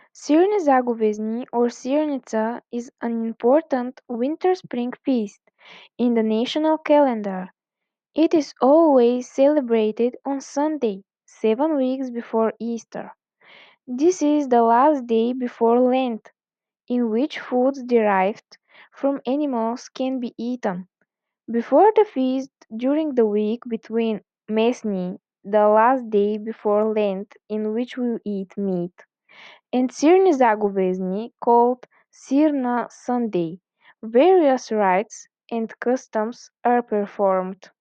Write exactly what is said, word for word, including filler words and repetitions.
Sirni Zagovezni or Sirnica is an important winter-spring feast in the national calendar. It is always celebrated on Sunday, seven weeks before Easter. This is the last day before Lent, in which foods derived from animals can be eaten. Before the feast, during the week between Mesni, the last day before Lent in which we eat meat, and Sirni Zagovezni, called Sirna Sunday, various rites and customs are performed.